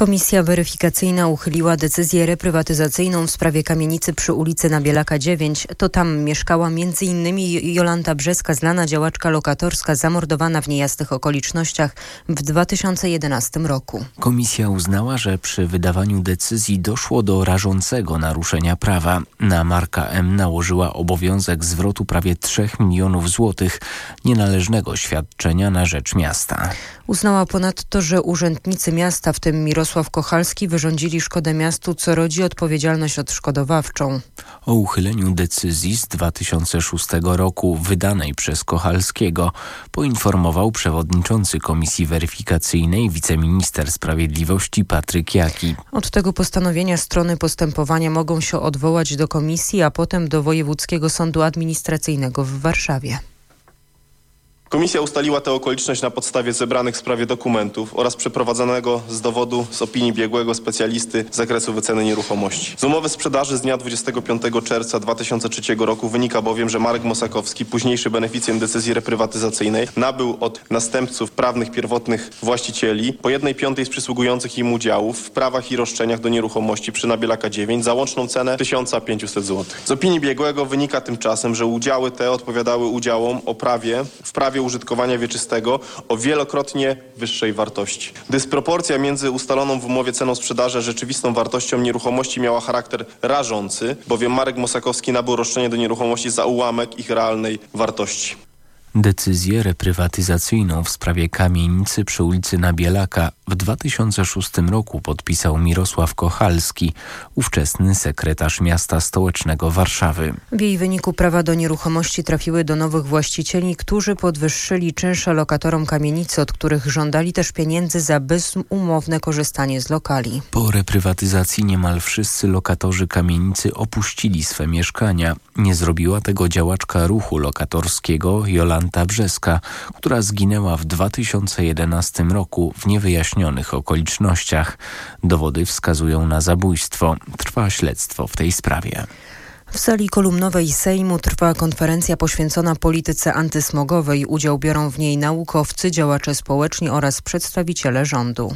Komisja weryfikacyjna uchyliła decyzję reprywatyzacyjną w sprawie kamienicy przy ulicy Nabielaka 9. To tam mieszkała m.in. Jolanta Brzeska, znana działaczka lokatorska, zamordowana w niejasnych okolicznościach w 2011 roku. Komisja uznała, że przy wydawaniu decyzji doszło do rażącego naruszenia prawa. Na Marka M. nałożyła obowiązek zwrotu prawie 3 milionów złotych nienależnego świadczenia na rzecz miasta. Uznała ponadto, że urzędnicy miasta, w tym Mirosław Kochalski, wyrządzili szkodę miastu, co rodzi odpowiedzialność odszkodowawczą. O uchyleniu decyzji z 2006 roku wydanej przez Kochalskiego poinformował przewodniczący Komisji Weryfikacyjnej wiceminister sprawiedliwości Patryk Jaki. Od tego postanowienia strony postępowania mogą się odwołać do komisji, a potem do Wojewódzkiego Sądu Administracyjnego w Warszawie. Komisja ustaliła tę okoliczność na podstawie zebranych w sprawie dokumentów oraz przeprowadzonego z dowodu z opinii biegłego specjalisty z zakresu wyceny nieruchomości. Z umowy sprzedaży z dnia 25 czerwca 2003 roku wynika bowiem, że Marek Mosakowski, późniejszy beneficjent decyzji reprywatyzacyjnej, nabył od następców prawnych pierwotnych właścicieli po 1/5 z przysługujących im udziałów w prawach i roszczeniach do nieruchomości przy Nabielaka 9 za łączną cenę 1500 zł. Z opinii biegłego wynika tymczasem, że udziały te odpowiadały udziałom w prawie użytkowania wieczystego o wielokrotnie wyższej wartości. Dysproporcja między ustaloną w umowie ceną sprzedaży a rzeczywistą wartością nieruchomości miała charakter rażący, bowiem Marek Mosakowski nabył roszczenie do nieruchomości za ułamek ich realnej wartości. Decyzję reprywatyzacyjną w sprawie kamienicy przy ulicy Nabielaka w 2006 roku podpisał Mirosław Kochalski, ówczesny sekretarz miasta stołecznego Warszawy. W jej wyniku prawa do nieruchomości trafiły do nowych właścicieli, którzy podwyższyli czynsze lokatorom kamienicy, od których żądali też pieniędzy za bezumowne korzystanie z lokali. Po reprywatyzacji niemal wszyscy lokatorzy kamienicy opuścili swe mieszkania. Nie zrobiła tego działaczka ruchu lokatorskiego Jolanta Brzeska, która zginęła w 2011 roku w niewyjaśnionych okolicznościach. Dowody wskazują na zabójstwo. Trwa śledztwo w tej sprawie. W sali kolumnowej Sejmu trwa konferencja poświęcona polityce antysmogowej. Udział biorą w niej naukowcy, działacze społeczni oraz przedstawiciele rządu.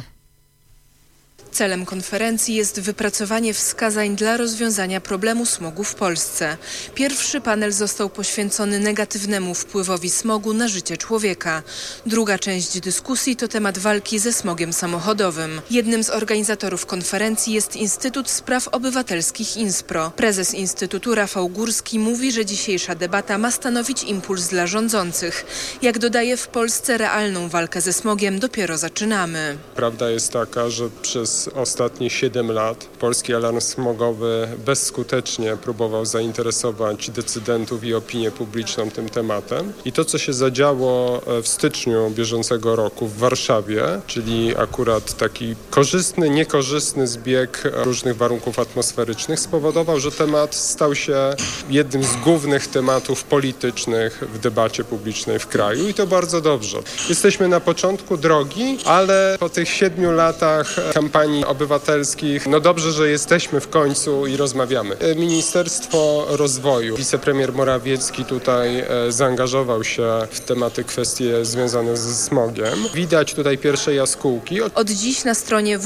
Celem konferencji jest wypracowanie wskazań dla rozwiązania problemu smogu w Polsce. Pierwszy panel został poświęcony negatywnemu wpływowi smogu na życie człowieka. Druga część dyskusji to temat walki ze smogiem samochodowym. Jednym z organizatorów konferencji jest Instytut Spraw Obywatelskich INSPRO. Prezes Instytutu Rafał Górski mówi, że dzisiejsza debata ma stanowić impuls dla rządzących. Jak dodaje, w Polsce realną walkę ze smogiem dopiero zaczynamy. Prawda jest taka, że przez ostatnie 7 lat polski alarm smogowy bezskutecznie próbował zainteresować decydentów i opinię publiczną tym tematem. I to, co się zadziało w styczniu bieżącego roku w Warszawie, czyli akurat taki korzystny, niekorzystny zbieg różnych warunków atmosferycznych, spowodował, że temat stał się jednym z głównych tematów politycznych w debacie publicznej w kraju i to bardzo dobrze. Jesteśmy na początku drogi, ale po tych 7 latach kampanii obywatelskich, no dobrze, że jesteśmy w końcu i rozmawiamy. Ministerstwo Rozwoju, wicepremier Morawiecki tutaj zaangażował się w tematy, kwestie związane ze smogiem. Widać tutaj pierwsze jaskółki. Od dziś na stronie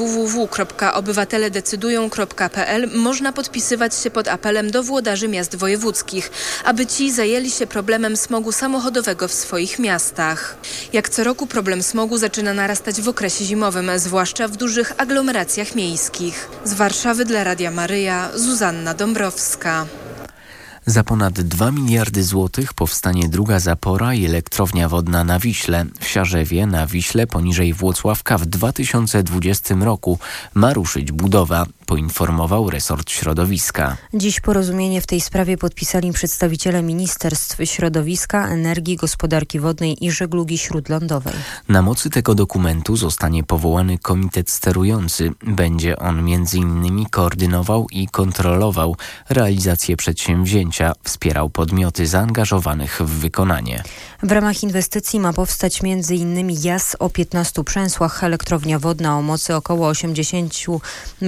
www.obywateledecydują.pl można podpisywać się pod apelem do włodarzy miast wojewódzkich, aby ci zajęli się problemem smogu samochodowego w swoich miastach. Jak co roku problem smogu zaczyna narastać w okresie zimowym, zwłaszcza w dużych aglomeracjach miejskich. Z Warszawy dla Radia Maryja, Zuzanna Dąbrowska. Za ponad 2 miliardy złotych powstanie druga zapora i elektrownia wodna na Wiśle. W Siarzewie na Wiśle poniżej Włocławka w 2020 roku ma ruszyć budowa, poinformował resort środowiska. Dziś porozumienie w tej sprawie podpisali przedstawiciele Ministerstw Środowiska, Energii, Gospodarki Wodnej i Żeglugi Śródlądowej. Na mocy tego dokumentu zostanie powołany komitet sterujący. Będzie on m.in. koordynował i kontrolował realizację przedsięwzięcia, wspierał podmioty zaangażowanych w wykonanie. W ramach inwestycji ma powstać m.in. JAS o 15 przęsłach, elektrownia wodna o mocy około 80 MW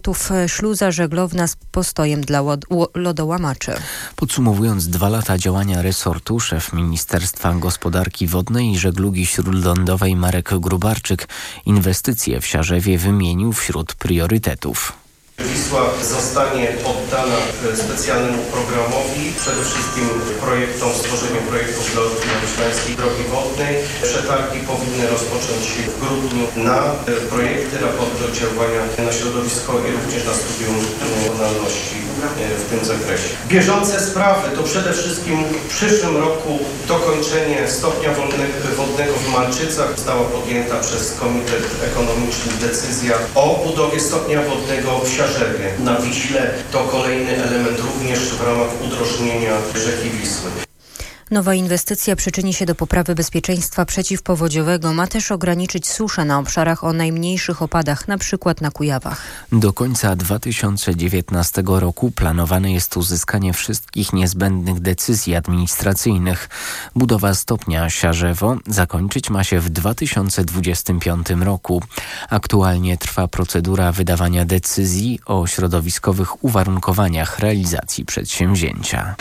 portów śluza żeglowna z postojem dla lodołamaczy. Podsumowując 2 lata działania resortu, szef Ministerstwa Gospodarki Wodnej i Żeglugi Śródlądowej Marek Grubarczyk inwestycje w Siarzewie wymienił wśród priorytetów. Wisła zostanie poddana specjalnemu programowi, przede wszystkim stworzeniu projektów dla Odrzynowo-Śląskiej Drogi Wodnej. Przetargi powinny rozpocząć w grudniu na projekty, raporty oddziaływania na środowisko i również na studium wykonalności w tym zakresie. Bieżące sprawy to przede wszystkim w przyszłym roku dokończenie stopnia wodnego w Malczycach. Została podjęta przez Komitet Ekonomiczny decyzja o budowie stopnia wodnego w Siarzewie na Wiśle. To kolejny element również w ramach udrożnienia rzeki Wisły. Nowa inwestycja przyczyni się do poprawy bezpieczeństwa przeciwpowodziowego. Ma też ograniczyć suszę na obszarach o najmniejszych opadach, np. na Kujawach. Do końca 2019 roku planowane jest uzyskanie wszystkich niezbędnych decyzji administracyjnych. Budowa stopnia Siarzewo zakończyć ma się w 2025 roku. Aktualnie trwa procedura wydawania decyzji o środowiskowych uwarunkowaniach realizacji przedsięwzięcia.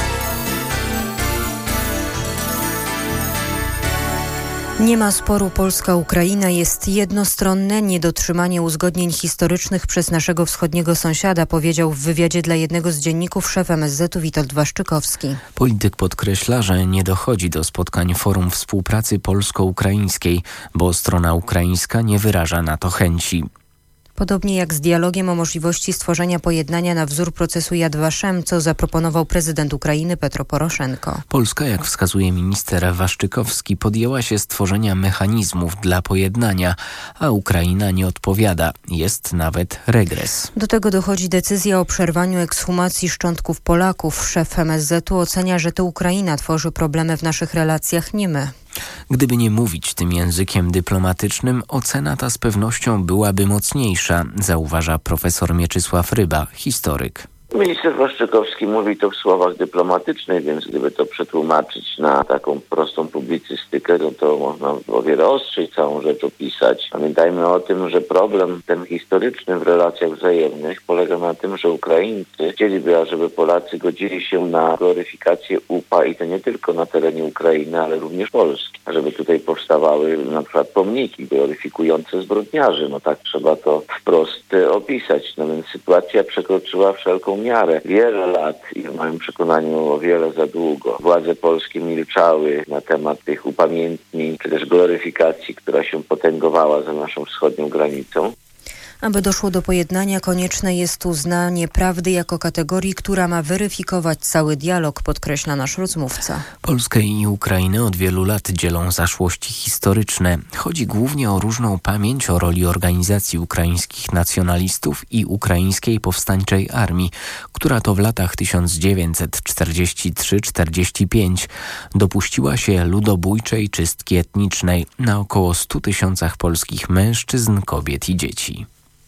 Nie ma sporu Polska-Ukraina, jest jednostronne niedotrzymanie uzgodnień historycznych przez naszego wschodniego sąsiada, powiedział w wywiadzie dla jednego z dzienników szef MSZ-u Witold Waszczykowski. Polityk podkreśla, że nie dochodzi do spotkań Forum Współpracy Polsko-Ukraińskiej, bo strona ukraińska nie wyraża na to chęci. Podobnie jak z dialogiem o możliwości stworzenia pojednania na wzór procesu Yad Vashem, co zaproponował prezydent Ukrainy Petro Poroszenko. Polska, jak wskazuje minister Waszczykowski, podjęła się stworzenia mechanizmów dla pojednania, a Ukraina nie odpowiada. Jest nawet regres. Do tego dochodzi decyzja o przerwaniu ekshumacji szczątków Polaków. Szef MSZ-u ocenia, że to Ukraina tworzy problemy w naszych relacjach, nie my. Gdyby nie mówić tym językiem dyplomatycznym, ocena ta z pewnością byłaby mocniejsza, zauważa profesor Mieczysław Ryba, historyk. Minister Waszczykowski mówi to w słowach dyplomatycznych, więc gdyby to przetłumaczyć na taką prostą publicystykę, no to można o wiele ostrzej całą rzecz opisać. Pamiętajmy o tym, że problem ten historyczny w relacjach wzajemnych polega na tym, że Ukraińcy chcieliby, ażeby Polacy godzili się na gloryfikację UPA i to nie tylko na terenie Ukrainy, ale również Polski. Żeby tutaj powstawały na przykład pomniki gloryfikujące zbrodniarzy. No tak trzeba to wprost opisać. No więc sytuacja przekroczyła wszelką miarę. Wiele lat i w moim przekonaniu o wiele za długo. Władze polskie milczały na temat tych upamiętnień, czy też gloryfikacji, która się potęgowała za naszą wschodnią granicą. Aby doszło do pojednania, konieczne jest uznanie prawdy jako kategorii, która ma weryfikować cały dialog, podkreśla nasz rozmówca. Polskę i Ukrainę od wielu lat dzielą zaszłości historyczne. Chodzi głównie o różną pamięć o roli organizacji ukraińskich nacjonalistów i ukraińskiej powstańczej armii, która to w latach 1943-45 dopuściła się ludobójczej czystki etnicznej na około 100 000 polskich mężczyzn, kobiet i dzieci.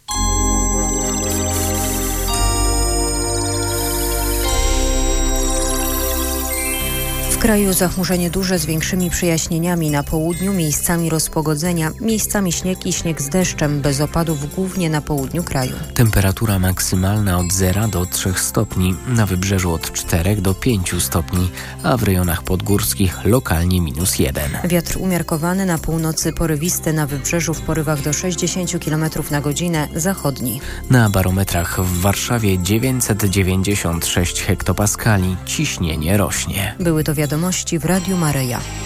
W kraju zachmurzenie duże z większymi przejaśnieniami. Na południu miejscami rozpogodzenia, miejscami śnieg i śnieg z deszczem, bez opadów głównie na południu kraju. Temperatura maksymalna od 0 do 3 stopni, na wybrzeżu od 4 do 5 stopni, a w rejonach podgórskich lokalnie -1. Wiatr umiarkowany, na północy porywisty, na wybrzeżu w porywach do 60 km na godzinę, zachodni. Na barometrach w Warszawie 996 hektopaskali, ciśnienie rośnie. Były to wiadomości w Radiu Maryja.